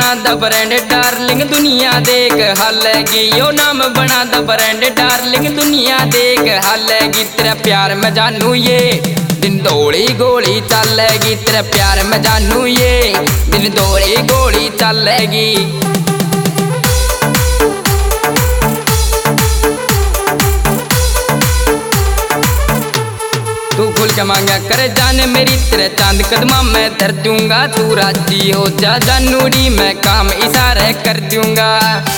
बना the brand darling दुनिया देख हालेगी। यो नाम बना द ब्रांड डार्लिंग दुनिया देख हालेगी। तेरा प्यार में जानू ये दिन दौड़ी गोली चलेगी। तेरा प्यार में जानू ये दिन दौड़ी गोली चलेगी। तू खुल के मांगा कर जान मेरी तेरे चांद कदमा मैं धर दूंगा। तू राजी हो जा जानूरी मैं काम इशारे कर दूंगा।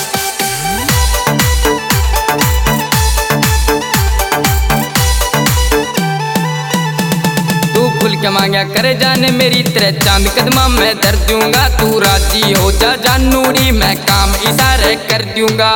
तू खुल के मांगा कर जान मेरी तेरे चांद कदमा मैं धर दूंगा। तू राजी हो जा जानूरी मैं काम इशारे कर दूंगा।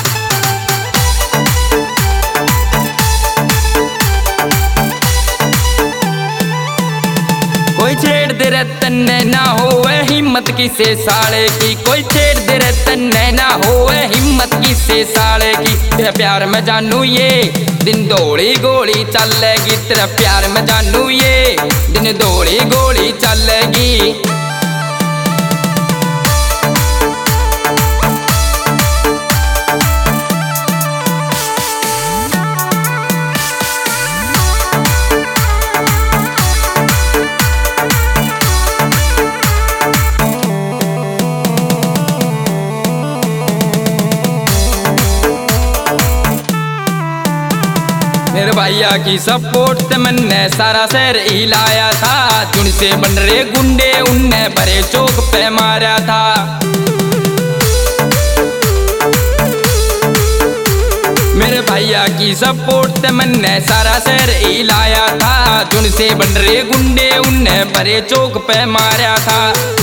कोई छेड़ दे रे तन्ने ना होवे हिम्मत किसे साले की। कोई छेड़ दे रे तन्ने ना होवे हिम्मत किसे साले की। तेरा प्यार में जानू ये दिन दौड़ी गोली चलेगी। तेरा प्यार में जानू ये दिन दौड़ी गोली चलेगी। मेरे भैया की सपोर्ट से मैंने सारा शहर हिलाया था। चुन से बन रहे गुंडे उनने बड़े चौक पे मारा था। मेरे भैया की सपोर्ट से मैंने सारा शहर हिलाया था। चुन से बन रहे गुंडे उनने बड़े चौक पे मारा था।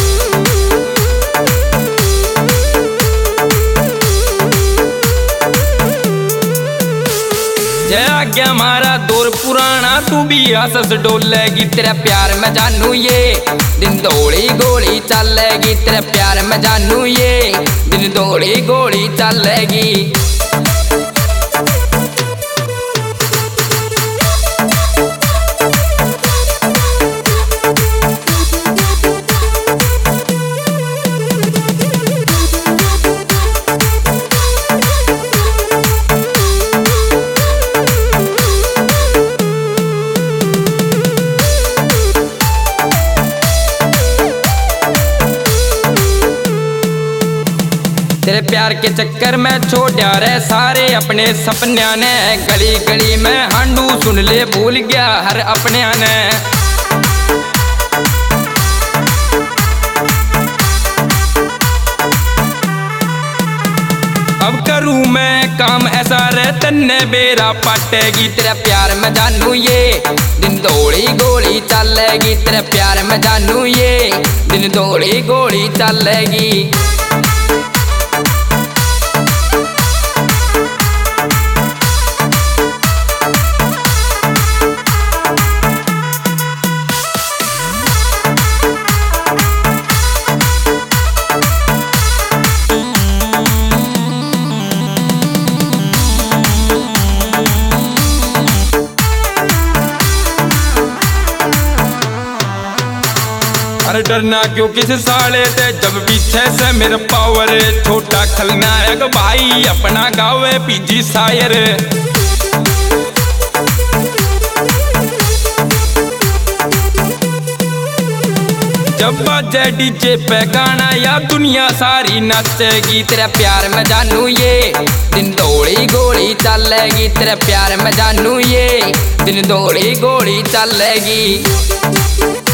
जय हमारा दौर पुराना तू भी हंस डोलेगी। तेरा प्यार में जानू ये दिन दौड़ी गोली चलेगी। तेरा प्यार में जानू ये दिन दौड़ी गोली चलेगी। तेरे प्यार के चक्कर में छोड़ा रे सारे अपने सपन्या ने। गली गली में हांडू सुन ले भूल गया हर अपने ने। अब करूँ मैं काम ऐसा रे तन्ने बेरा पाटेगी। तेरा प्यार में जानू ये दिन दौड़ी गोली चलेगी। तेरा प्यार में जानू ये दिन दौड़ी गोली चलेगी। अरे डरना क्यों किस साले ते जब पीछे से मेरा पावर। छोटा खलनायक भाई अपना गावे पीजी शायर। जब बाजे डीजे पे गाना या दुनिया सारी नाचेगी। तेरा प्यार में जानू ये दिन दौड़ी गोली चलेगी। तेरा प्यार में जानू ये दिन दौड़ी गोली चलेगी।